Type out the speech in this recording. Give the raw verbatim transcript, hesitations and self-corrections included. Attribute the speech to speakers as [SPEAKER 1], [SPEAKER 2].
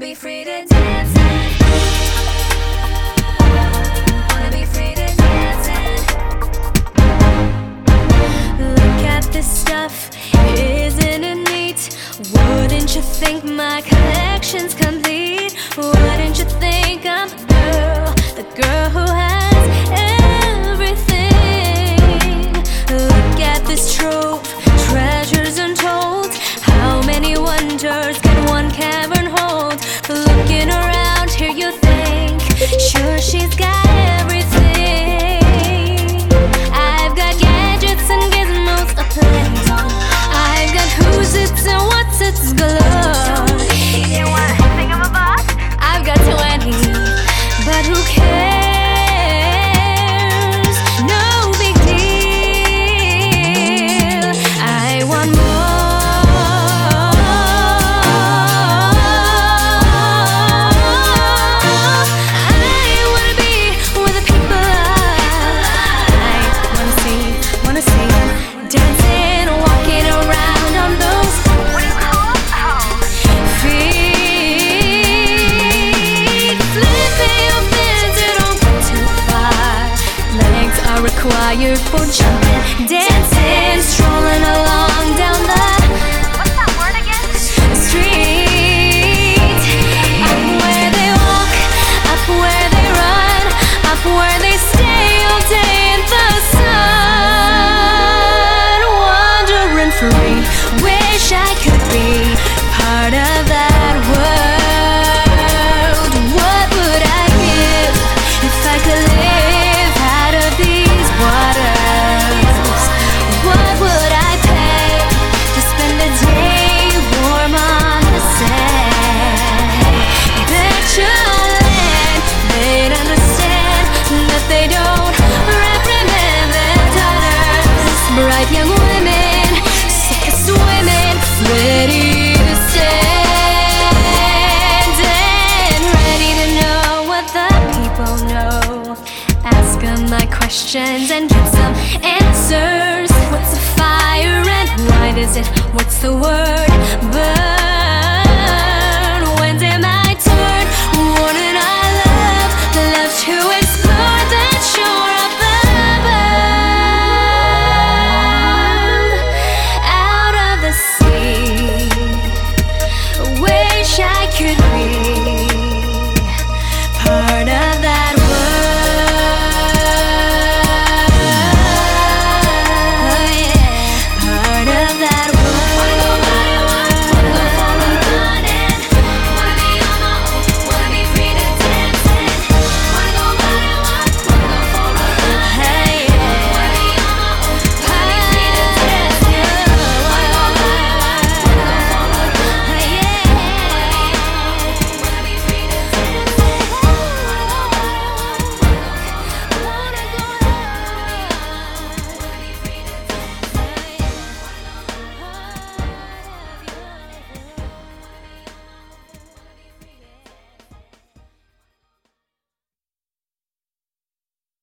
[SPEAKER 1] be free to dance. Wanna be free to dance. Look at this stuff, isn't it neat? Wouldn't you think my collection's complete? Wouldn't you think I'm the girl, the girl who has everything? Look at this trove, treasures untold. How many wonders can one cavern hold? Looking around here you think, sure she's got everything. I've got gadgets and gizmos aplenty. I've got who's its and what's its galore.
[SPEAKER 2] You want a thing of a boss?
[SPEAKER 1] I've got twenty, but who cares? No big deal. I want more. Required for jumping, dancing, strolling along down the
[SPEAKER 2] What's that word again?
[SPEAKER 1] street. Up where they walk, up where they run, up where they stay all day in the sun. Wandering free, wish I could be part of that world. What would I give if I could live out of these waters? What would I pay to spend a day warm on the sand? Bet your land they'd understand that they don't reprimand their daughters. Bright young women, sick as women, ready to stand and ready to know what the people know. Ask them my questions and get some answers. What's a fire and why does it? What's the word? But